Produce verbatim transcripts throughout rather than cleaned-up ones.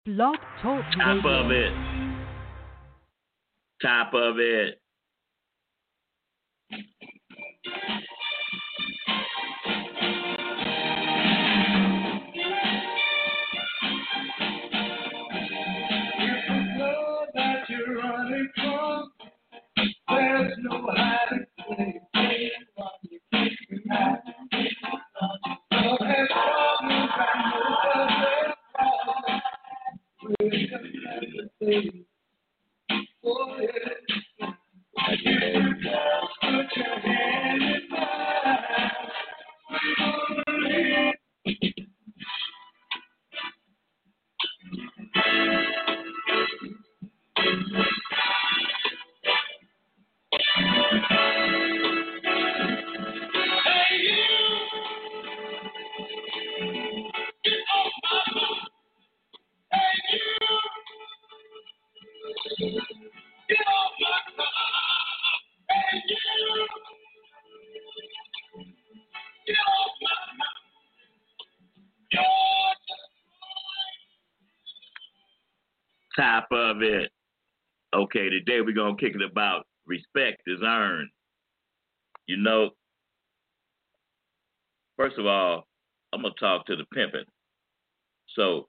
Blog Talk Top Radio. of it. Top of it. That you're running from, there's no hiding place. You keep me mad. Love has brought me back, no other. Oh, yeah. You just put your hand in mine. We gonna live. Top of it. Okay, today we're going to kick it about respect is earned. You know, first of all, I'm going to talk to the pimping. So,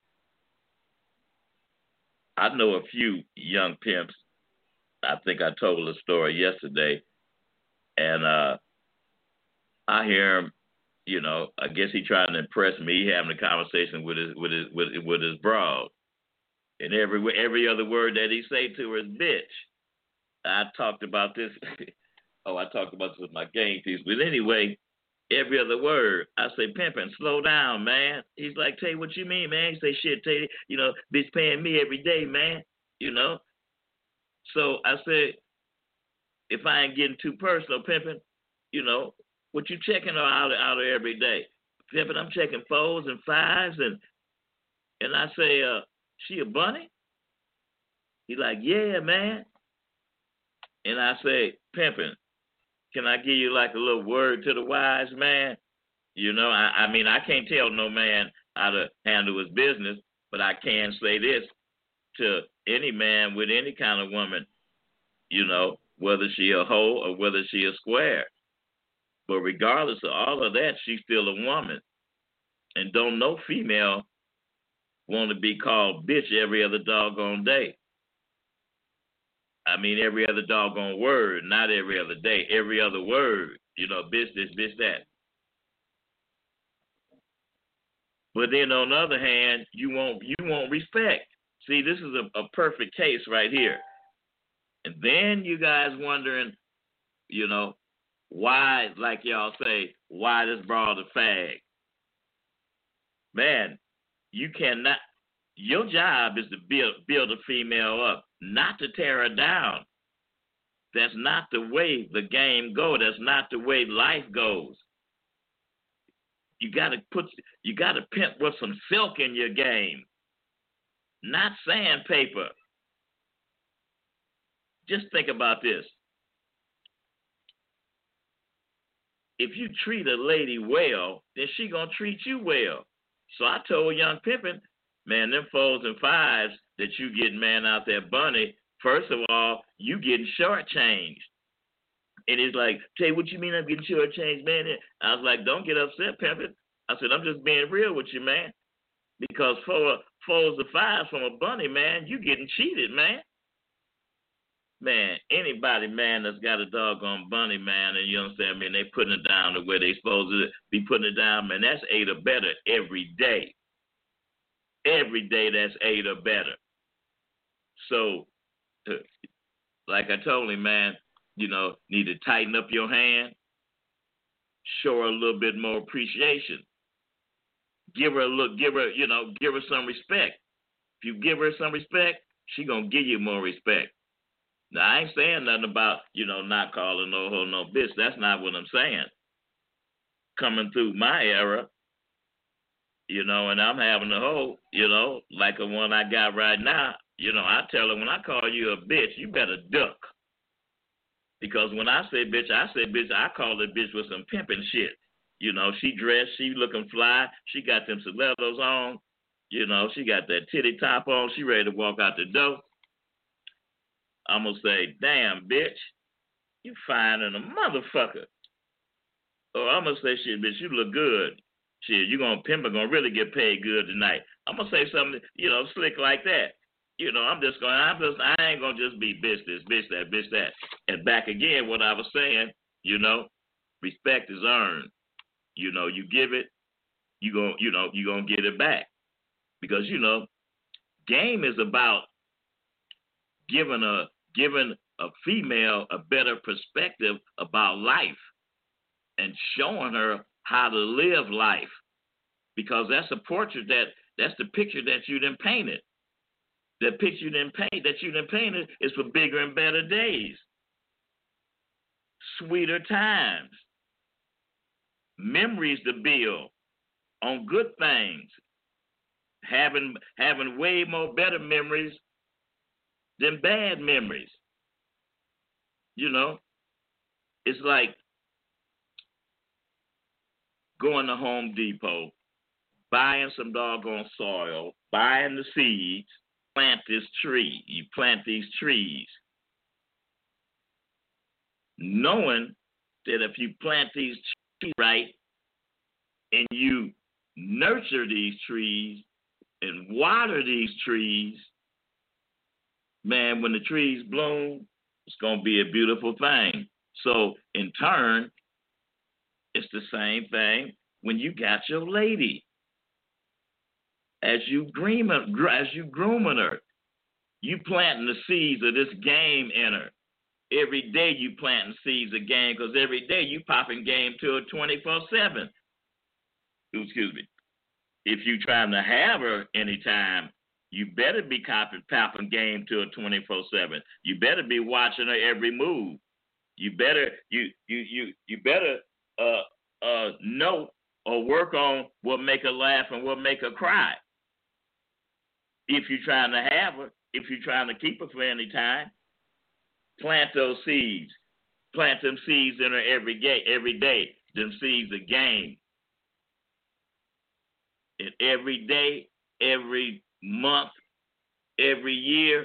I know a few young pimps. I think I told a story yesterday. And uh, I hear him, you know, I guess he trying to impress me. He having a conversation with his with his with, with his broad. And every every other word that he say to her is bitch. I talked about this. oh, I talked about this with my game piece. But anyway, every other word, I say, pimping, slow down, man. He's like, Tay, what you mean, man? He say, shit, Tay, you know, bitch paying me every day, man. You know? So I said, if I ain't getting too personal, pimping, you know, what you checking out of, out of every day? Pimping, I'm checking fours and fives. And and I say, uh, she a bunny? He like, yeah, man. And I say, pimping, can I give you like a little word to the wise man? You know, I, I mean, I can't tell no man how to handle his business, but I can say this to any man with any kind of woman, you know, whether she a hoe or whether she a square. But regardless of all of that, she's still a woman. And don't no female want to be called bitch every other doggone day. I mean, every other doggone word, not every other day, every other word, you know, bitch this, bitch that. But then on the other hand, you won't you won't respect. See, this is a, a perfect case right here. And then you guys wondering, you know, why, like y'all say, why this broad a fag? Man, you cannot, your job is to build build a female up, not to tear her down. That's not the way the game goes. That's not the way life goes. You gotta put, you gotta pimp with some silk in your game, not sandpaper. Just think about this. If you treat a lady well, then she gonna treat you well. So I told young pimpin', man, them fours and fives that you getting, man, out there, bunny, first of all, you getting shortchanged. And he's like, Tay, what you mean I'm getting shortchanged, man? I was like, don't get upset, pimpin'. I said, I'm just being real with you, man. Because four, fours and fives from a bunny, man, you getting cheated, man. Man, anybody, man, that's got a doggone bunny, man, and you understand me, and they putting it down the way they supposed to be putting it down, man, that's eight or better every day. Every day that's eight or better. So, like I told him, man, you know, need to tighten up your hand, show her a little bit more appreciation. Give her a look, give her, you know, give her some respect. If you give her some respect, she gonna give you more respect. Now, I ain't saying nothing about, you know, not calling no hoe no bitch. That's not what I'm saying. Coming through my era, you know, and I'm having a hoe, you know, like the one I got right now, you know, I tell her when I call you a bitch, you better duck. Because when I say bitch, I say bitch, I call it bitch with some pimping shit. You know, she dressed, she looking fly, she got them stilettos on, You know, she got that titty top on. She ready to walk out the door. I'm going to say, damn, bitch, you fine in a motherfucker. Or I'm going to say, shit, bitch, you look good. Shit, you going to pimp going to really get paid good tonight. I'm going to say something, you know, slick like that. You know, I'm just going, I'm just, I ain't going to just be bitch this, bitch that, bitch that. And back again, what I was saying, you know, respect is earned. You know, you give it, you going, you know, you going to get it back. Because, you know, game is about giving a, giving a female a better perspective about life and showing her how to live life. Because that's a portrait that, that's the picture that you done painted. That picture you done paint, that you done painted is for bigger and better days. Sweeter times. Memories to build on good things. Having having way more better memories than bad memories. You know, it's like going to Home Depot, buying some doggone soil, buying the seeds, plant this tree. You plant these trees, knowing that if you plant these trees right and you nurture these trees and water these trees, man, when the trees bloom, it's going to be a beautiful thing. So, in turn, it's the same thing when you got your lady. As you groom her, as you grooming her, you planting the seeds of this game in her. Every day you planting seeds of game because every day you popping game to her twenty-four seven. Excuse me. If you trying to have her anytime, you better be popping, popping game to her twenty-four seven. You better be watching her every move. You better you you you you better uh uh know or work on what make her laugh and what make her cry. If you're trying to have her, if you're trying to keep her for any time, plant those seeds. Plant them seeds in her every day, every day. Them seeds of game. And every day, every month, every year,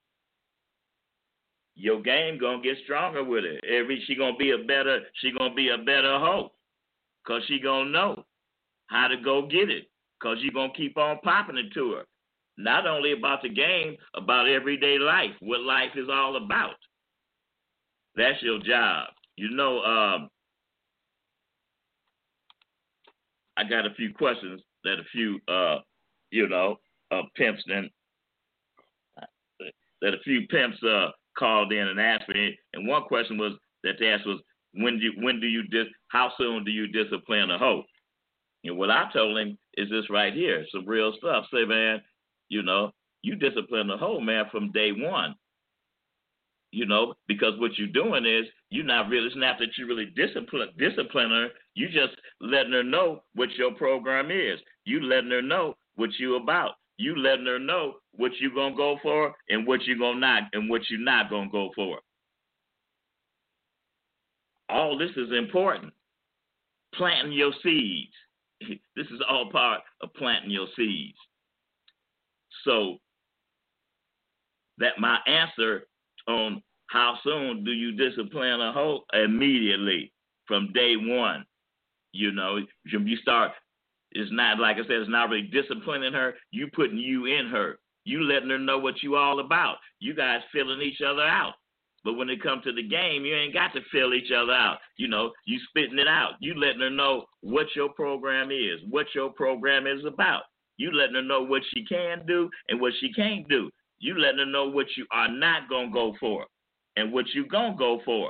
your game gonna get stronger with it. Every she gonna be a better, she gonna be a better hoe. Cause she gonna know how to go get it. Cause you gonna keep on popping it to her. Not only about the game, about everyday life, what life is all about. That's your job. You know, um, I got a few questions that a few, uh, you know, uh, pimps then, that a few pimps uh, called in and asked me. And one question was that they asked was, when do you, when do you dis, how soon do you discipline a hoe? And what I told him is this right here, some real stuff. Say, man, you know, you discipline the hoe, man, from day one. You know, because what you're doing is you're not really, it's not that you really discipline, discipline her. You just letting her know what your program is. You letting her know what you about. You letting her know what you gonna go for and what you gonna not and what you're not gonna go for. All this is important. Planting your seeds. This is all part of planting your seeds. So that my answer on how soon do you discipline a hoe? Immediately, from day one. You know, you start, it's not, like I said, it's not really disciplining her. You putting you in her. You letting her know what you all about. You guys filling each other out. But when it comes to the game, you ain't got to fill each other out. You know, you spitting it out. You letting her know what your program is, what your program is about. You letting her know what she can do and what she can't do. You letting her know what you are not going to go for and what you going to go for.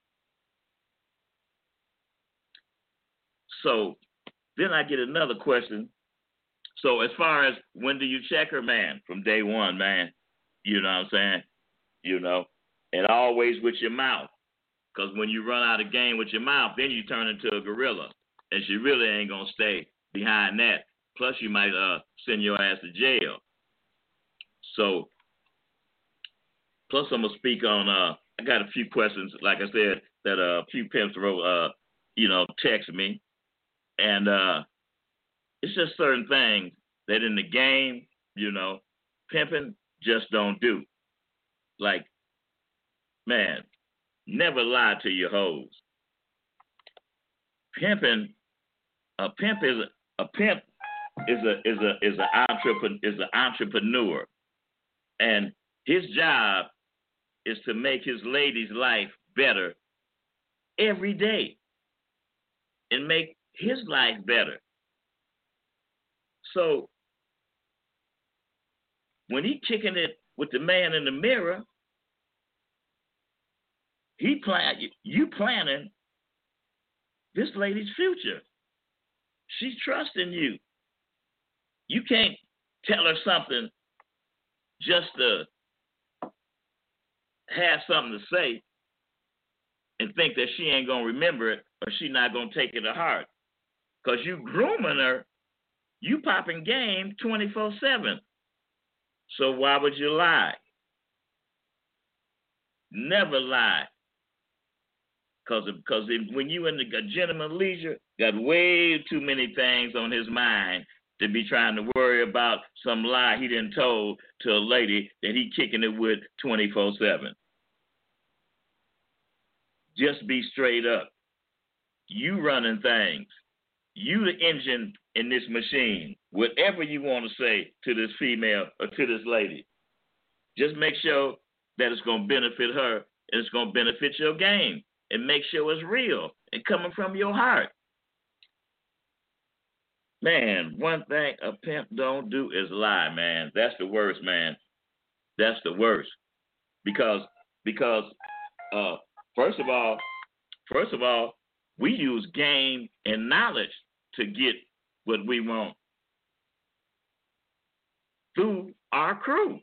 So then I get another question. So as far as when do you check her, man? From day one, man. You know what I'm saying? You know, and always with your mouth. Because when you run out of game with your mouth, then you turn into a gorilla. And she really ain't going to stay behind that. Plus, you might uh, send your ass to jail. So, plus I'm going to speak on, uh, I got a few questions, like I said, that uh, a few pimps wrote, uh, you know, text me. And uh, it's just certain things that in the game, you know, pimping just don't do. Like, man, never lie to your hoes. Pimping, a pimp is a, a pimp is a is a is an entrepreneur is an entrepreneur, and his job is to make his lady's life better every day and make his life better. So when he kicking it with the man in the mirror, he plan you planning this lady's future. She's trusting you. You can't tell her something just to have something to say and think that she ain't gonna remember it or she not gonna take it to heart. Cause you grooming her, you popping game twenty-four seven. So why would you lie? Never lie. Cause, cause if, when you in the gentleman leisure, got way too many things on his mind to be trying to worry about some lie he done told to a lady that he kicking it with twenty-four seven. Just be straight up. You running things. You the engine in this machine. Whatever you want to say to this female or to this lady, just make sure that it's going to benefit her and it's going to benefit your game. And make sure it's real and coming from your heart. Man, one thing a pimp don't do is lie, man. That's the worst, man. That's the worst. Because because uh first of all, first of all, we use game and knowledge to get what we want through our crew.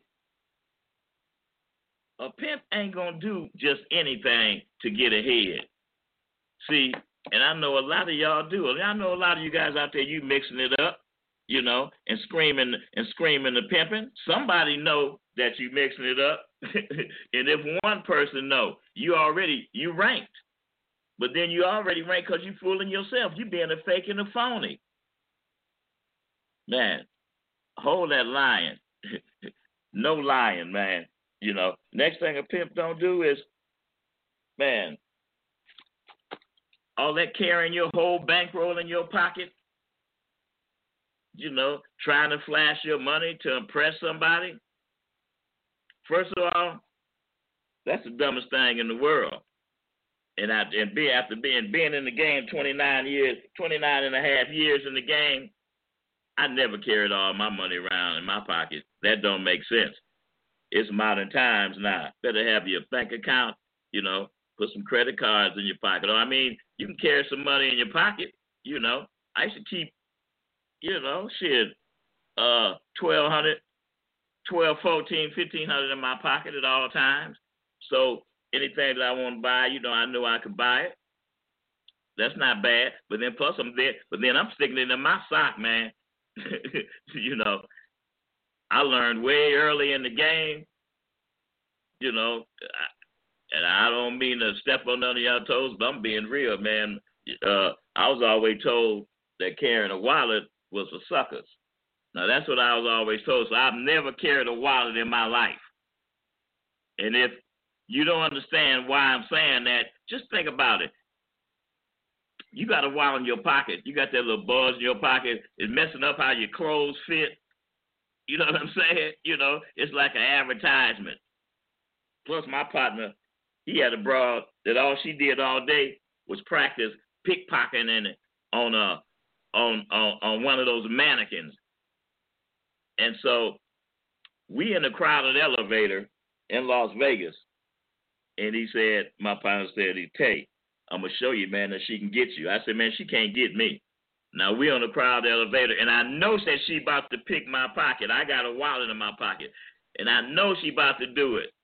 A pimp ain't gonna do just anything to get ahead. See, and I know a lot of y'all do. I know a lot of you guys out there, you mixing it up, you know, and screaming and screaming the pimping. Somebody know that you mixing it up. And if one person know, you already, you ranked. But then you already ranked because you fooling yourself. You being a fake and a phony. Man, hold that lying. No lying, man. You know, next thing a pimp don't do is, man, all that carrying your whole bankroll in your pocket, you know, trying to flash your money to impress somebody. First of all, that's the dumbest thing in the world. And I, and be after being being in the game twenty-nine years, twenty-nine and a half years in the game, I never carried all my money around in my pocket. That don't make sense. It's modern times now. Better have your bank account, you know, put some credit cards in your pocket. Or, I mean, you can carry some money in your pocket, you know. I used to keep, you know, shit, uh, twelve hundred, twelve, fourteen, fifteen hundred in my pocket at all times. So anything that I want to buy, you know, I know I could buy it. That's not bad. But then plus I'm there, but then I'm sticking it in my sock, man. You know. I learned way early in the game, you know, and I don't mean to step on none of y'all toes, but I'm being real, man. Uh, I was always told that carrying a wallet was for suckers. Now, that's what I was always told, so I've never carried a wallet in my life. And if you don't understand why I'm saying that, just think about it. You got a wallet in your pocket. You got that little buzz in your pocket. It's messing up how your clothes fit. You know what I'm saying? You know, it's like an advertisement. Plus, my partner, he had a broad that all she did all day was practice pickpocketing it on a on on on one of those mannequins. And so, we in a crowded elevator in Las Vegas, and he said, my partner said, "Hey, I'm gonna show you, man, that she can get you." I said, "Man, she can't get me." Now, we on a crowded elevator, and I know that she about to pick my pocket. I got a wallet in my pocket, and I know she about to do it.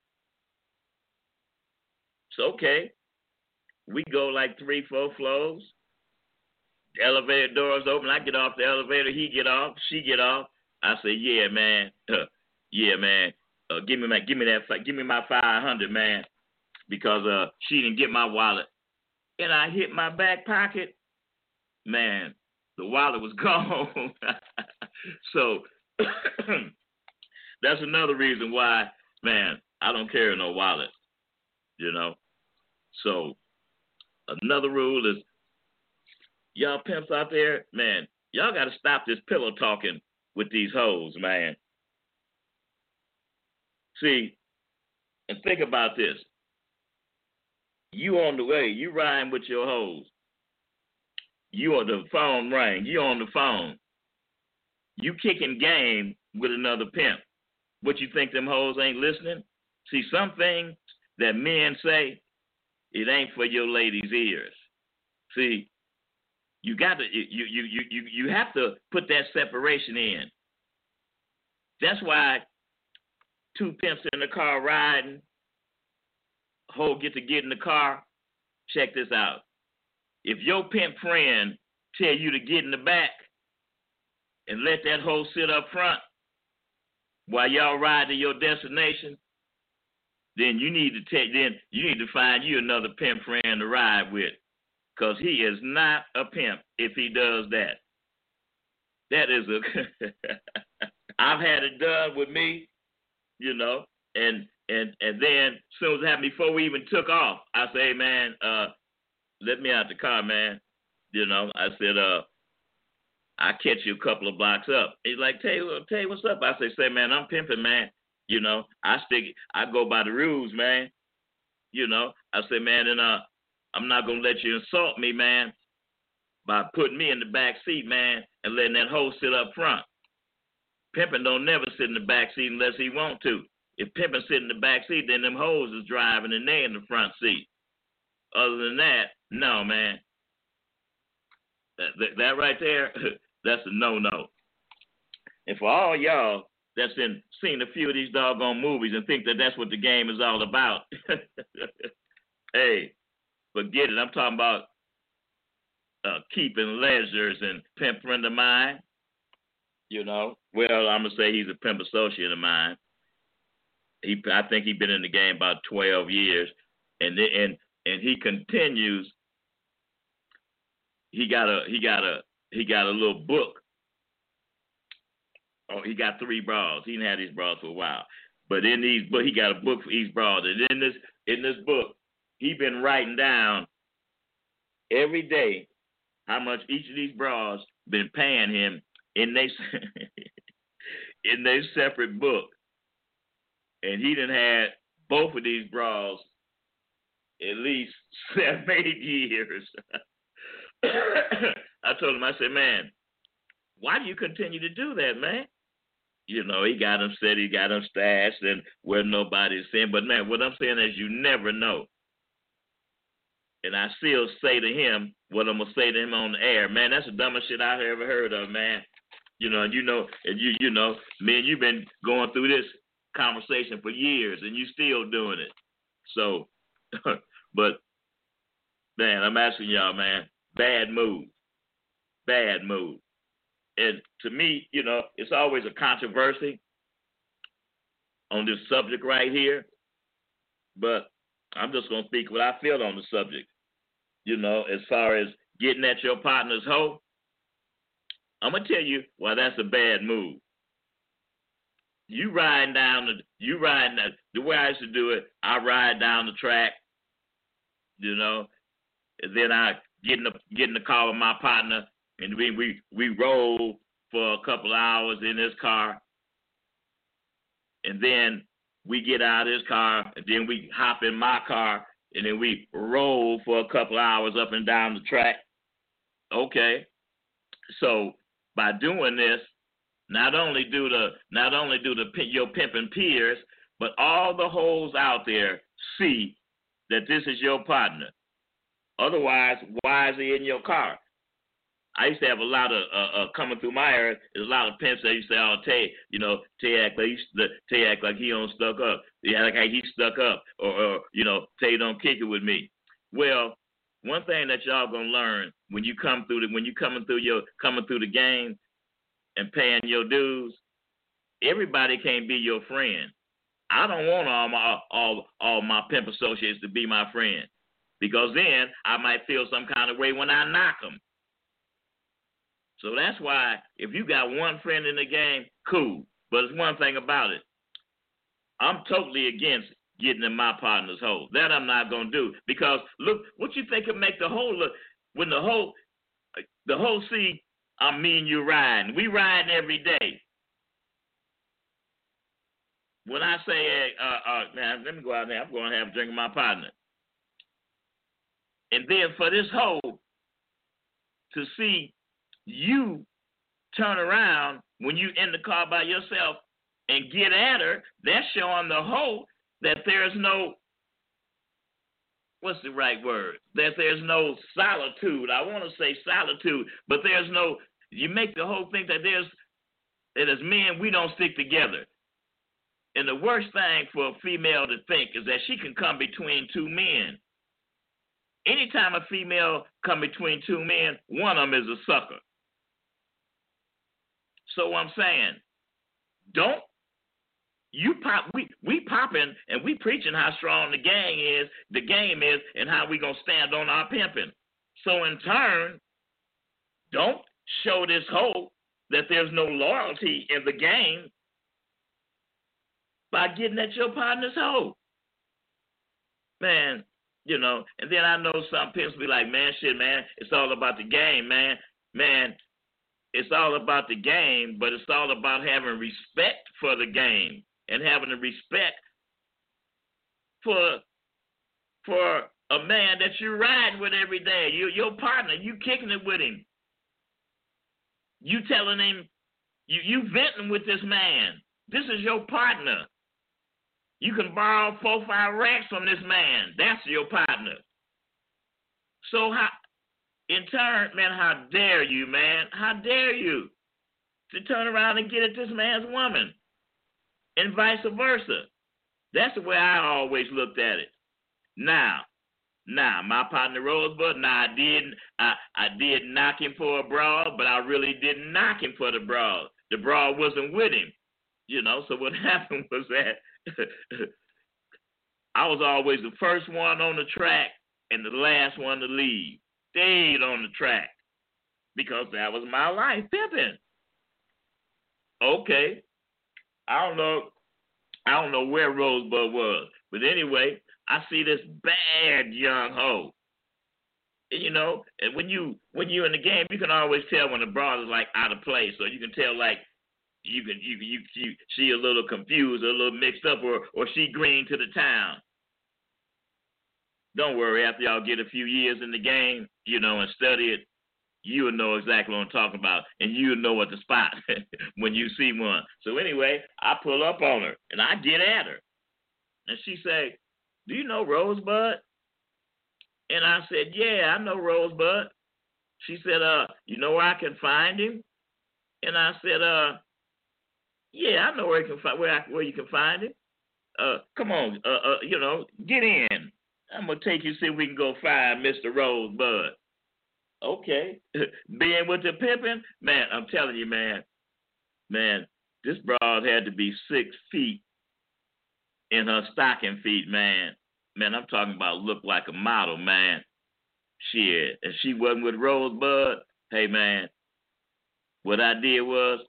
So, okay, we go like three, four floors. The elevator doors open. I get off the elevator. He get off. She get off. I say, "Yeah, man. Uh, yeah, man. Uh, give me my, give me that, give me my five hundred, man, because uh, she didn't get my wallet." And I hit my back pocket, man. the wallet was gone. So that's another reason why, man, I don't carry no wallet, you know. So another rule is, y'all pimps out there, man, y'all got to stop this pillow talking with these hoes, man. See, and think about this. You on the way, you riding with your hoes. You on the phone ring, you on the phone. You kicking game with another pimp. What, you think them hoes ain't listening? See, some things that men say, it ain't for your ladies' ears. See, you got to you you you you you have to put that separation in. That's why two pimps in the car riding, hoe get to get in the car. Check this out. If your pimp friend tell you to get in the back and let that hoe sit up front while y'all ride to your destination, then you need to take then you need to find you another pimp friend to ride with, because he is not a pimp if he does that. That is a I've had it done with me, you know, and and and then as soon as it happened, before we even took off, I say, hey, man, uh, let me out the car, man. You know, I said, uh, I catch you a couple of blocks up. He's like, tell you, tell you what's up. I say, say, man, I'm pimping, man. You know, I stick, I go by the rules, man. You know, I say, man, and uh, I'm not gonna let you insult me, man, by putting me in the back seat, man, and letting that hoe sit up front. Pimping don't never sit in the back seat unless he want to. If pimping sit in the back seat, then them hoes is driving and they in the front seat. Other than that, no, man. That, that, that right there, that's a no-no. And for all y'all that's been seen a few of these doggone movies and think that that's what the game is all about, hey, forget it. I'm talking about uh, Keeping Ledgers and Pimp Friend of Mine. You know, well, I'm gonna say he's a pimp associate of mine. He, I think he's been in the game about twelve years, and and and he continues. He got a he got a he got a little book. Oh, he got three bras. He didn't have these bras for a while, but in these, but he got a book for each bra. And in this in this book, he been writing down every day how much each of these bras been paying him in they in their separate book. And he done had both of these bras at least seven, eight years. I told him, I said, man, why do you continue to do that, man? You know, he got them said he got them stashed and where nobody's saying. But, man, what I'm saying is you never know. And I still say to him what I'm going to say to him on the air. Man, that's the dumbest shit I've ever heard of, man. You know, and you know, and you you know, man, you've been going through this conversation for years, and you still doing it. So, but man, I'm asking y'all, man, bad move, bad move. And to me, you know, it's always a controversy on this subject right here. But I'm just gonna speak what I feel on the subject. You know, as far as getting at your partner's hoe, I'm gonna tell you why that's a bad move. You riding down the, you riding the, the way I used to do it. I ride down the track, you know, and then I get in the get in the car with my partner, and we we we roll for a couple of hours in this car, and then we get out of this car, and then we hop in my car, and then we roll for a couple of hours up and down the track. Okay, so by doing this, not only do the not only do the your pimping peers, but all the hoes out there see that this is your partner. Otherwise, why is he in your car? I used to have a lot of uh, uh, coming through my area. There's a lot of pimps that used to say, "Oh, Tay, you know, Tay act like he, Tay act like he don't stuck up. Yeah, like he stuck up, or, or you know, Tay don't kick it with me." Well, one thing that y'all gonna learn when you come through the when you coming through your coming through the game and paying your dues, everybody can't be your friend. I don't want all my all all my pimp associates to be my friend, because then I might feel some kind of way when I knock them. So that's why if you got one friend in the game, cool. But it's one thing about it. I'm totally against getting in my partner's hole. That I'm not gonna do. Because look, what you think can make the hole look when the whole the whole see I'm me and you riding. We riding every day. When I say, hey, uh, uh, man, let me go out there, I'm going to have a drink with my partner. And then for this hoe to see you turn around when you in the car by yourself and get at her, that's showing the hoe that there's no, what's the right word? That there's no solitude. I want to say solitude, but there's no, you make the whole thing that there's, that as men, we don't stick together. And the worst thing for a female to think is that she can come between two men. Anytime a female come between two men, one of them is a sucker. So I'm saying, don't, you pop, we, we popping and we preaching how strong the gang is, the game is, and how we gonna stand on our pimping. So in turn, don't show this hoe that there's no loyalty in the game by getting at your partner's hoe. Man, you know, and then I know some pimps be like, man, shit, man, it's all about the game, man. Man, it's all about the game, but it's all about having respect for the game and having the respect for for a man that you're riding with every day. You, your partner, you kicking it with him. You telling him, you, you venting with this man. This is your partner. You can borrow four, five racks from this man. That's your partner. So how, in turn, man, how dare you, man? How dare you to turn around and get at this man's woman, and vice versa? That's the way I always looked at it. Now, now, my partner Rosebud, now I did, I, I did knock him for a broad, but I really didn't knock him for the broad. The broad wasn't with him, you know. So what happened was that I was always the first one on the track and the last one to leave. Stayed on the track because that was my life, pimping. Okay, I don't know, I don't know where Rosebud was, but anyway, I see this bad young hoe. And, you know, and when you when you're in the game, you can always tell when the broad is like out of place, so you can tell like. You can you you you she a little confused, a little mixed up, or or she green to the town. Don't worry, after y'all get a few years in the game, you know, and study it, you'll know exactly what I'm talking about, and you'll know what to spot when you see one. So anyway, I pull up on her and I get at her, and she say, "Do you know Rosebud?" And I said, "Yeah, I know Rosebud." She said, "Uh, you know where I can find him?" And I said, "Uh." Yeah, I know where you can find where I, where you can find him. Uh, come on, uh, uh, you know, get in. I'm gonna take you see if we can go find Mister Rosebud. Okay, being with the pimping, man. I'm telling you, man, man, this broad had to be six feet in her stocking feet, man. Man, I'm talking about look like a model, man. Shit, and she wasn't with Rosebud. Hey, man, what I did was.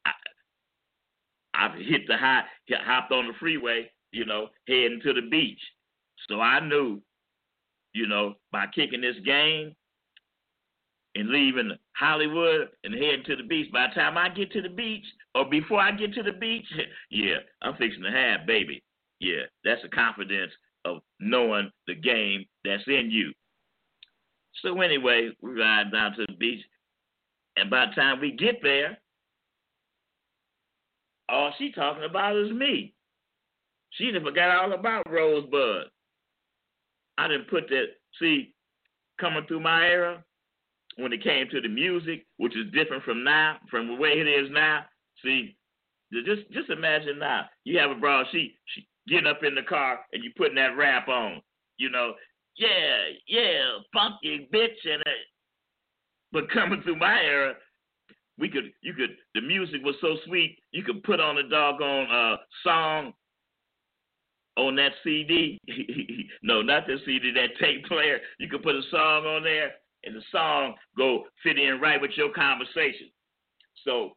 I hit the high, hopped on the freeway, you know, heading to the beach. So I knew, you know, by kicking this game and leaving Hollywood and heading to the beach, by the time I get to the beach or before I get to the beach, yeah, I'm fixing to have, baby. Yeah, that's the confidence of knowing the game that's in you. So anyway, we ride down to the beach, and by the time we get there, all she talking about is me. She done forgot all about Rosebud. I didn't put that, see, coming through my era, when it came to the music, which is different from now, from the way it is now, see, just just imagine now, you have a broad, she, she getting up in the car and you putting that rap on, you know, yeah, yeah, funky bitch, and it. But coming through my era, We could, you could, the music was so sweet, you could put on a doggone uh, song on that C D. No, not the C D, that tape player. You could put a song on there, and the song go fit in right with your conversation. So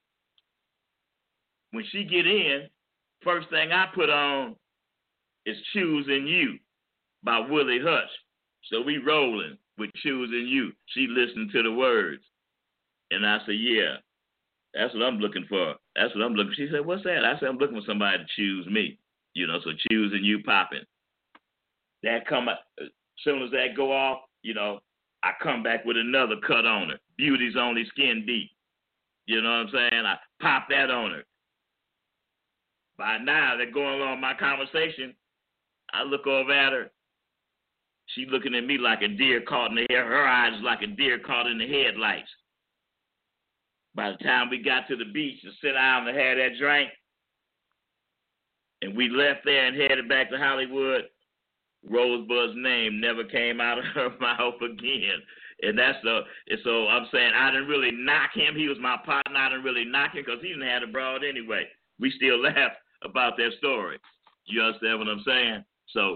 when she get in, first thing I put on is Choosing You by Willie Hutch. So we rolling with Choosing You. She listened to the words. And I said, yeah, that's what I'm looking for. That's what I'm looking for. She said, what's that? I said, I'm looking for somebody to choose me. You know, so Choosing You popping. That come out, as soon as that go off, you know, I come back with another cut on her. Beauty's Only Skin Deep. You know what I'm saying? I pop that on her. By now, they're going along my conversation. I look over at her. She looking at me like a deer caught in the hair. Her eyes like a deer caught in the headlights. By the time we got to the beach to sit down and have that drink, and we left there and headed back to Hollywood, Rosebud's name never came out of her mouth again. And that's the, and so I'm saying I didn't really knock him. He was my partner. I didn't really knock him because he didn't have a broad anyway. We still laugh about that story. You understand what I'm saying? So,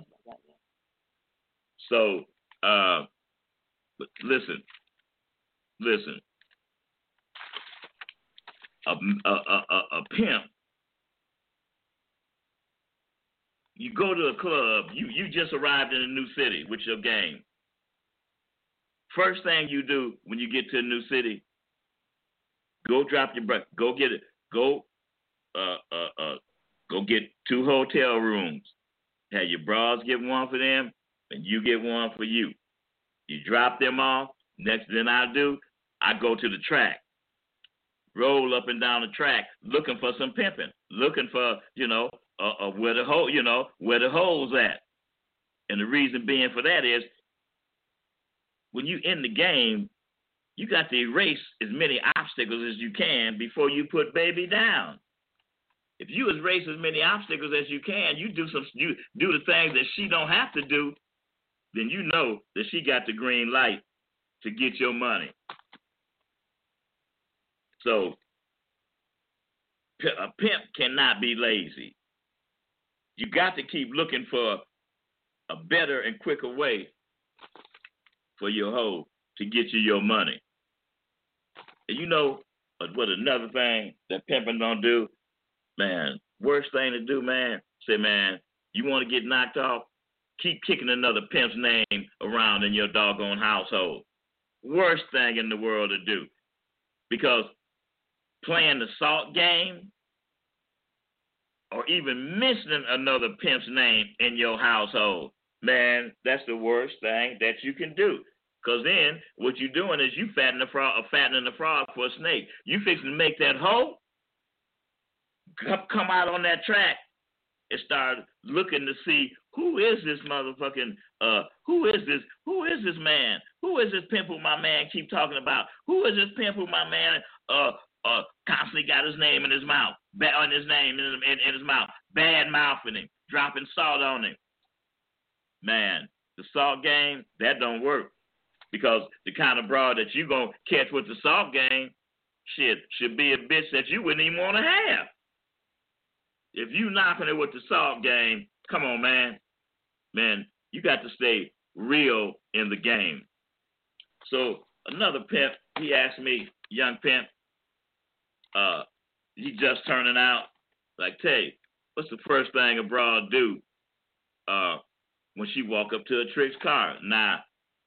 so, uh, listen, listen. A, a, a, a pimp, you go to a club, you, you just arrived in a new city with your gang. First thing you do when you get to a new city, go drop your breath, go get it, go uh, uh, uh, go get two hotel rooms. Have your bras get one for them, and you get one for you. You drop them off. Next thing I do, I go to the track. Roll up and down the track, looking for some pimping, looking for, you know, uh, uh, where the hole, you know, where the hole's at. And the reason being for that is, when you in the game, you got to erase as many obstacles as you can before you put baby down. If you erase as many obstacles as you can, you do some, you do the things that she don't have to do, then you know that she got the green light to get your money. So, a pimp cannot be lazy. You got to keep looking for a better and quicker way for your hoe to get you your money. And you know what another thing that pimping don't do? Man, worst thing to do, man, say, man, you want to get knocked off? Keep kicking another pimp's name around in your doggone household. Worst thing in the world to do. Because playing the salt game or even mentioning another pimp's name in your household, man, that's the worst thing that you can do. Because then what you're doing is you fattening the frog, fattening the frog for a snake. You fixing to make that hoe come out on that track and start looking to see who is this motherfucking, uh, who is this, who is this man? Who is this pimp who my man keep talking about? Who is this pimp who my man, uh, Uh, constantly got his name in his mouth, on his name in, in, in his mouth, bad mouthing him, dropping salt on him. Man, the salt game, that don't work. Because the kind of broad that you going to catch with the salt game, shit, should be a bitch that you wouldn't even want to have. If you knocking it with the salt game, come on, man. Man, you got to stay real in the game. So another pimp, he asked me, young pimp, Uh, he just turning out, like, Tay, what's the first thing a broad do uh, when she walk up to a trick's car? Now,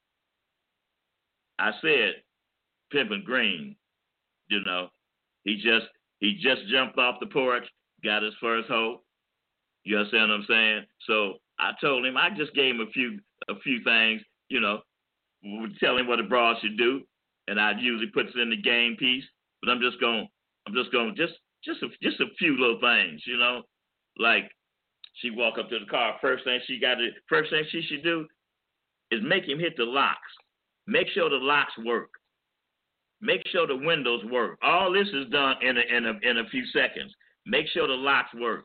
I said, pimping green, you know. He just he just jumped off the porch, got his first hoe. You understand what I'm saying? So I told him, I just gave him a few a few things, you know, tell him what a broad should do, and I usually put it in the game piece. But I'm just going I'm just going to just just a, just a few little things, you know, like she walk up to the car. First thing she got to, first thing she should do is make him hit the locks. Make sure the locks work. Make sure the windows work. All this is done in a, in a, in a few seconds. Make sure the locks work.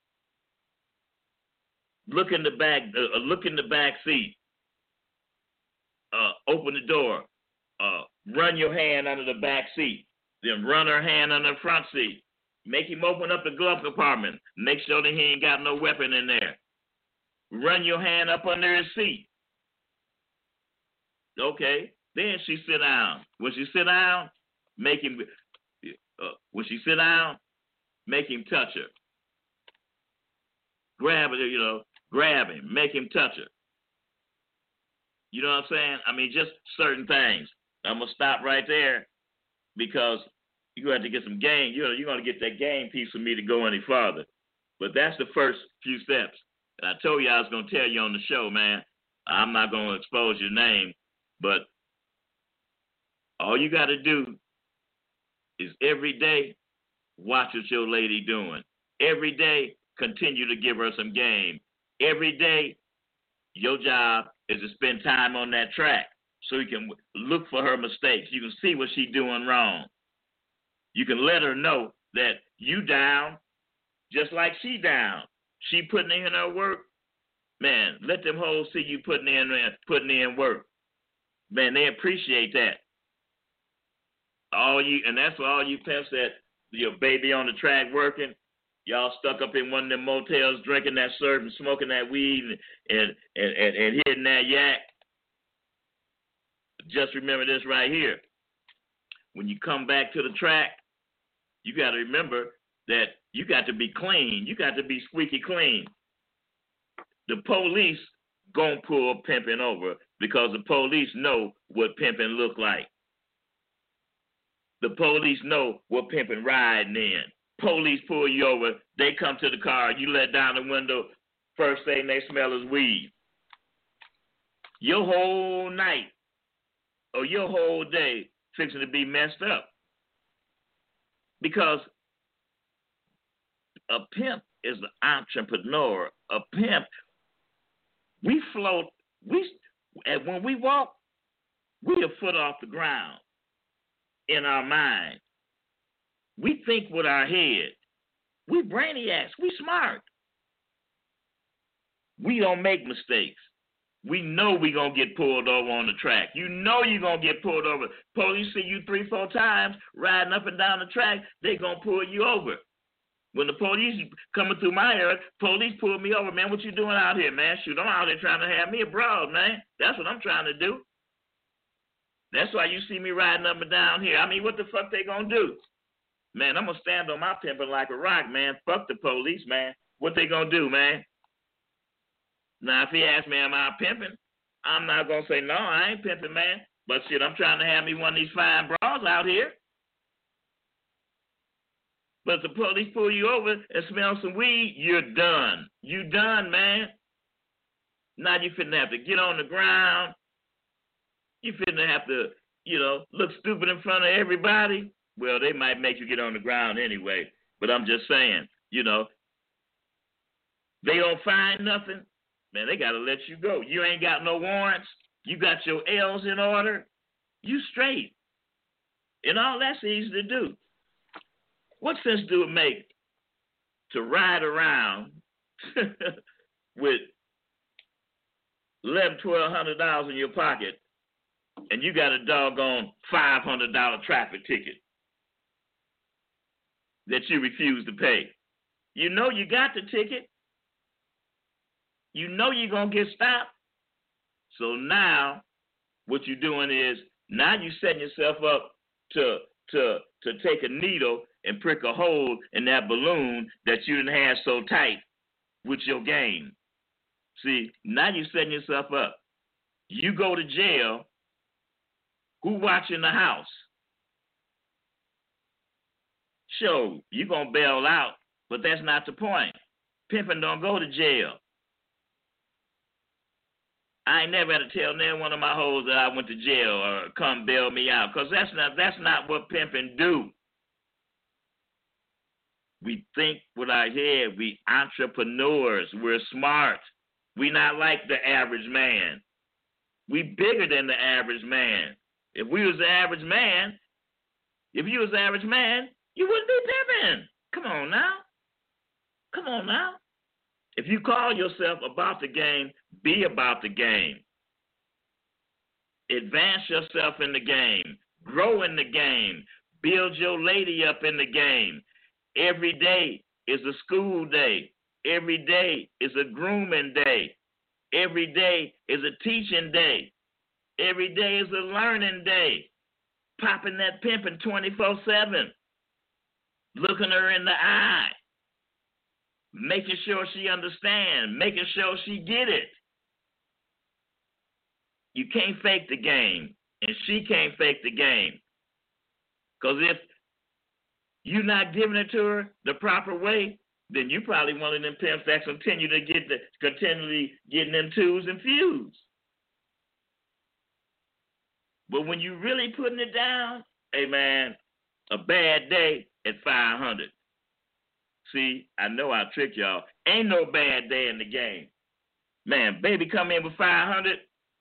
Look in the back. Uh, look in the back seat. Uh, open the door. Uh, run your hand under the back seat. Then run her hand on the front seat. Make him open up the glove compartment. Make sure that he ain't got no weapon in there. Run your hand up under his seat. Okay. Then she sit down. When she sit down, make him. Uh, when she sit down, make him touch her. Grab her, you know, grab him, make him touch her. You know what I'm saying? I mean, just certain things. I'm gonna stop right there because you have to get some game. You know, you're gonna get that game piece for me to go any farther. But that's the first few steps. And I told you I was gonna tell you on the show, man. I'm not gonna expose your name, but all you got to do is every day watch what your lady doing. Every day, continue to give her some game. Every day, your job is to spend time on that track so you can look for her mistakes. You can see what she's doing wrong. You can let her know that you down just like she down. She putting in her work. Man, let them hoes see you putting in putting in work. Man, they appreciate that. All you, and that's for all you pimps that your baby on the track working, y'all stuck up in one of them motels drinking that syrup and smoking that weed and and, and, and, and hitting that yak. Just remember this right here. When you come back to the track, you got to remember that you got to be clean. You got to be squeaky clean. The police gonna pull pimping over because the police know what pimping look like. The police know what pimping riding in. Police pull you over, they come to the car, you let down the window, first thing they smell is weed. Your whole night or your whole day fixing to be messed up. Because a pimp is an entrepreneur. A pimp, we float, we and when we walk, we a foot off the ground in our mind. We think with our head. We brainiacs. We smart. We don't make mistakes. We know we going to get pulled over on the track. You know you're going to get pulled over. Police see you three, four times riding up and down the track, they going to pull you over. When the police coming through my area, police pulled me over. Man, what you doing out here, man? Shoot, I'm out here trying to have me abroad, man. That's what I'm trying to do. That's why you see me riding up and down here. I mean, what the fuck they going to do? Man, I'm going to stand on my pimping like a rock, man. Fuck the police, man. What they going to do, man? Now, if he asks me, am I pimping? I'm not going to say, no, I ain't pimping, man. But shit, I'm trying to have me one of these fine bras out here. But if the police pull you over and smell some weed, you're done. You done, man. Now you finna have to get on the ground. You finna have to, you know, look stupid in front of everybody. Well, they might make you get on the ground anyway. But I'm just saying, you know, they don't find nothing, man, they got to let you go. You ain't got no warrants. You got your L's in order. You straight. And all that's easy to do. What sense do it make to ride around with eleven, twelve hundred dollars in your pocket and you got a doggone five hundred dollars traffic ticket that you refuse to pay? You know you got the ticket. You know you're going to get stopped. So now what you're doing is now you're setting yourself up to, to, to take a needle and prick a hole in that balloon that you didn't have so tight with your game. See, now you're setting yourself up. You go to jail. Who watching the house? Sure, you're going to bail out, but that's not the point. Pimping don't go to jail. I ain't never had to tell neither one of my hoes that I went to jail or come bail me out, because that's not, that's not what pimping do. We think with our head. We entrepreneurs. We're smart. We not like the average man. We bigger than the average man. If we was the average man, if you was the average man, you wouldn't be pimping. Come on now. Come on now. If you call yourself about the game, be about the game. Advance yourself in the game. Grow in the game. Build your lady up in the game. Every day is a school day. Every day is a grooming day. Every day is a teaching day. Every day is a learning day. Popping that pimping twenty-four seven. Looking her in the eye. Making sure she understands. Making sure she get it. You can't fake the game. And she can't fake the game. Because if you're not giving it to her the proper way, then you probably one of them pimps that continue to get the continually getting them twos and fews. But when you really putting it down, hey man, a bad day at five hundred. See, I know I tricked y'all. Ain't no bad day in the game. Man, baby come in with five hundred.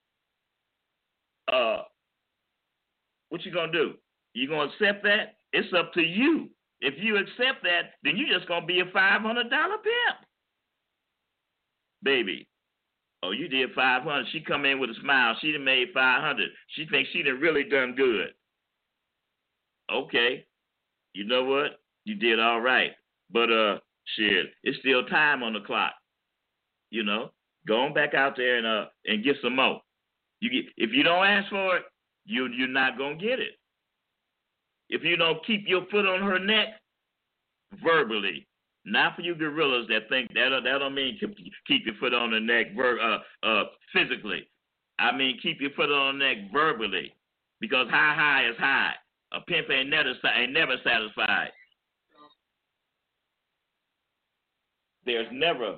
Uh, what you gonna do? You gonna accept that? It's up to you. If you accept that, then you just gonna be a five hundred dollar pimp. Baby, oh, you did five hundred. She come in with a smile. She done made five hundred. She thinks she done really done good. Okay, you know what? You did all right. But uh, shit, it's still time on the clock. You know, go on back out there and uh and get some more. You get if you don't ask for it, you you're not gonna get it. If you don't keep your foot on her neck, verbally, not for you gorillas that think that that don't mean keep, keep your foot on the neck ver, uh uh physically. I mean keep your foot on the neck verbally, because high high is high. A pimp ain't never ain't never satisfied. There's never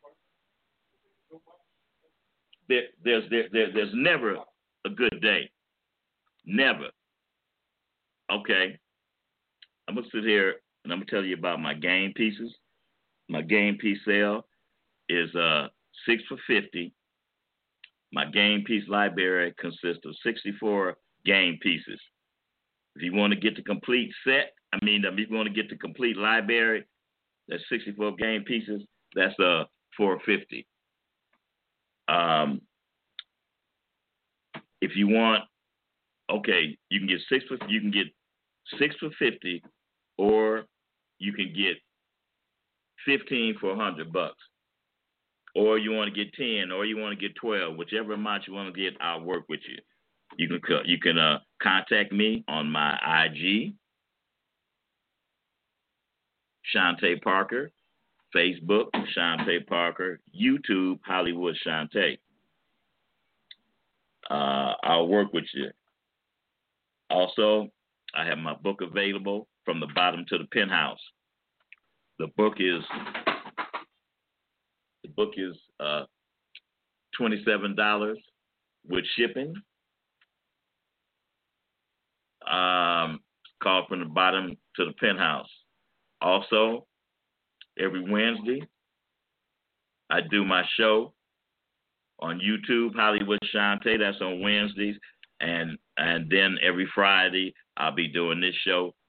there, there's there, there there's never a good day. Never. Okay. I'm gonna sit here and I'm gonna tell you about my game pieces. My game piece sale is uh six for fifty. My game piece library consists of sixty-four game pieces. If you want to get the complete set, I mean, if you want to get the complete library, that's sixty-four game pieces. That's uh four fifty. Um, if you want, okay, you can get six for you can get six for fifty, or you can get fifteen for a hundred bucks, or you want to get ten, or you want to get twelve, whichever amount you want to get, I'll work with you. You can you can uh, contact me on my I G, Shantae Parker, Facebook, Shantae Parker, YouTube, Hollywood Shantae. Uh, I'll work with you. Also, I have my book available, From the Bottom to the Penthouse. The book is the book is uh, twenty-seven dollars with shipping. Um, called From the Bottom to the Penthouse. Also, every Wednesday, I do my show on YouTube, Hollywood Shantae. That's on Wednesdays. And and then every Friday, I'll be doing this show